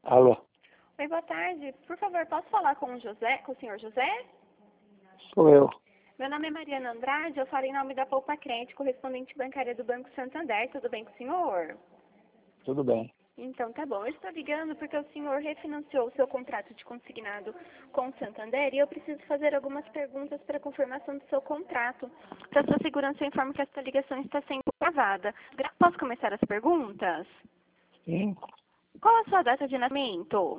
Alô, Oi, boa tarde. Por favor, posso falar com o senhor José? sou eu. Meu nome é Mariana Andrade, eu falo em nome da Poupa Crente, correspondente bancária do Banco Santander. Tudo bem com o senhor? Tudo bem. Então, tá bom. Eu estou ligando porque o senhor refinanciou o seu contrato de consignado com o Santander e eu preciso fazer algumas perguntas para confirmação do seu contrato. Para sua segurança, eu informo que esta ligação está sendo gravada. Posso começar as perguntas? Sim, Qual a sua data de nascimento?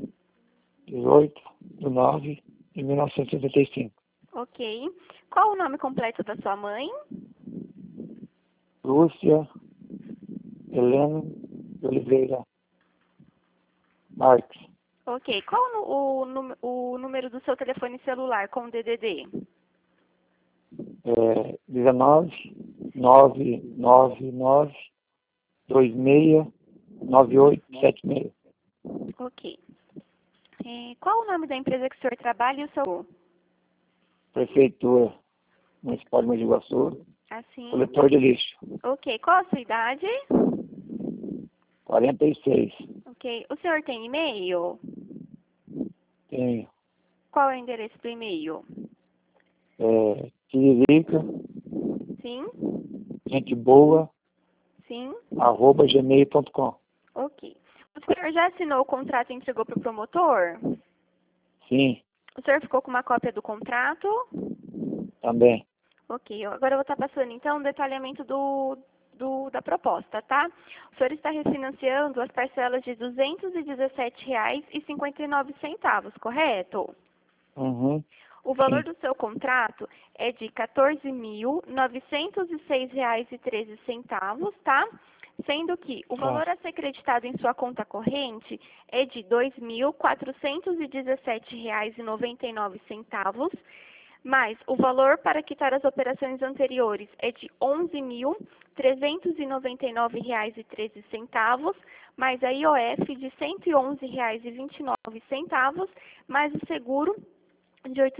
18/9/1975. Ok. Qual o nome completo da sua mãe? Lúcia Helena de Oliveira Marques. Ok. Qual o número do seu telefone celular com o DDD? 19/999/26/9876. Ok. Qual o nome da empresa que o senhor trabalha e o seu... Prefeitura Municipal de Mogi Guaçu, Assim. coletor de lixo. Ok. Qual a sua idade? 46. Ok. O senhor tem e-mail? Tenho Qual é o endereço do e-mail? Tiririca, Sim? gente boa, Sim? @gmail.com. Ok. O senhor já assinou o contrato e entregou para o promotor? Sim, O senhor ficou com uma cópia do contrato? também. Ok, agora eu vou estar passando então o detalhamento da proposta, tá? O senhor está refinanciando as parcelas de R$ 217,59, correto? Uhum. O valor Sim. do seu contrato é de R$ 14.906,13, tá? Sendo que o valor a ser creditado em sua conta corrente é de R$ 2.417,99, mas o valor para quitar as operações anteriores é de R$ 11.399,13, mais a IOF de R$ 111,29, mais o seguro de R$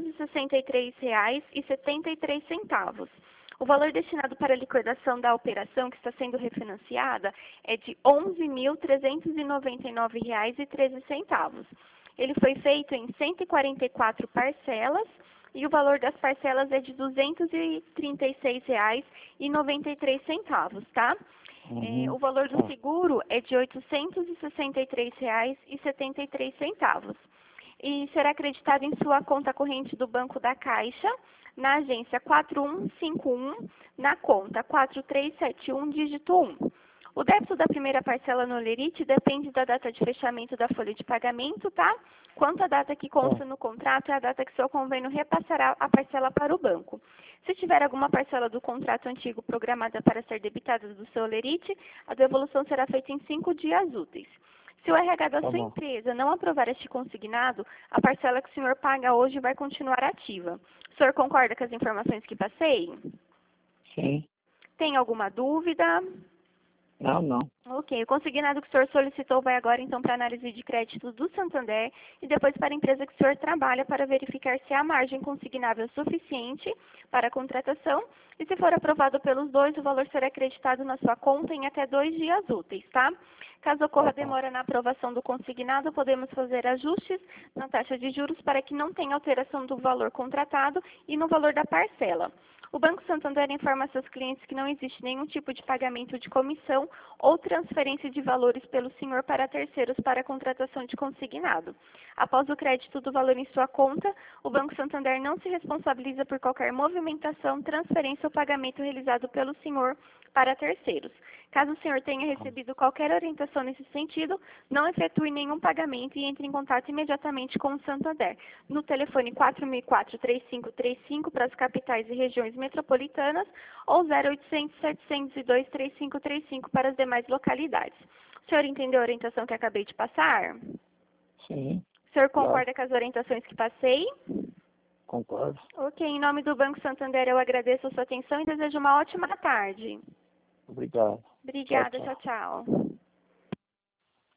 863,73. O valor destinado para a liquidação da operação que está sendo refinanciada é de R$ 11.399,13. Ele foi feito em 144 parcelas e o valor das parcelas é de R$ 236,93, tá? Uhum. O valor do seguro é de R$ 863,73 e será acreditado em sua conta corrente do Banco da Caixa, na agência 4151, na conta 4371, dígito 1. O débito da primeira parcela no Lerite depende da data de fechamento da folha de pagamento, tá? Quanto à data que consta no contrato é a data que seu convênio repassará a parcela para o banco. Se tiver alguma parcela do contrato antigo programada para ser debitada do seu Lerite, a devolução será feita em 5 dias úteis. Se o RH da sua empresa não aprovar este consignado, a parcela que o senhor paga hoje vai continuar ativa. O senhor concorda com as informações que passei? Sim. Tem alguma dúvida? Não. Ok, o consignado que o senhor solicitou vai agora então para a análise de crédito do Santander e depois para a empresa que o senhor trabalha para verificar se há margem consignável suficiente para a contratação e se for aprovado pelos dois, o valor será acreditado na sua conta em até 2 dias úteis, tá? Caso ocorra demora na aprovação do consignado, podemos fazer ajustes na taxa de juros para que não tenha alteração do valor contratado e no valor da parcela. O Banco Santander informa a seus clientes que não existe nenhum tipo de pagamento de comissão ou transferência de valores pelo senhor para terceiros para a contratação de consignado. Após o crédito do valor em sua conta, o Banco Santander não se responsabiliza por qualquer movimentação, transferência ou pagamento realizado pelo senhor para terceiros. Caso o senhor tenha recebido qualquer orientação nesse sentido, não efetue nenhum pagamento e entre em contato imediatamente com o Santander no telefone 4004-3535 para as capitais e regiões metropolitanas ou 0800-702-3535 para as demais localidades. O senhor entendeu a orientação que acabei de passar? Sim. O senhor concorda com as orientações que passei? Concordo. Ok, em nome do Banco Santander eu agradeço a sua atenção e desejo uma ótima tarde. Obrigado. Obrigada, Tchau. tchau.